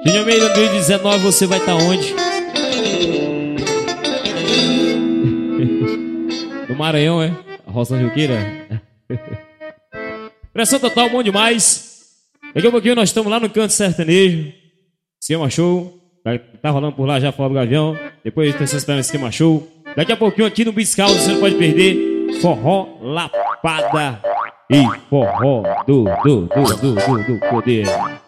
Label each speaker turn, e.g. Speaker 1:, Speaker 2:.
Speaker 1: Junho meio de 2019 você vai estar onde? No Maranhão, é? A Roça Juqueira. Pressão total, bom demais. Daqui a pouquinho nós estamos lá no Canto Sertanejo. Esquema Show. Tá rolando por lá já, Fora do Gavião. Depois tem essa esperando Esquema Show. Daqui a pouquinho aqui no Biscal, você não pode perder. Forró Lapada e forró do poder.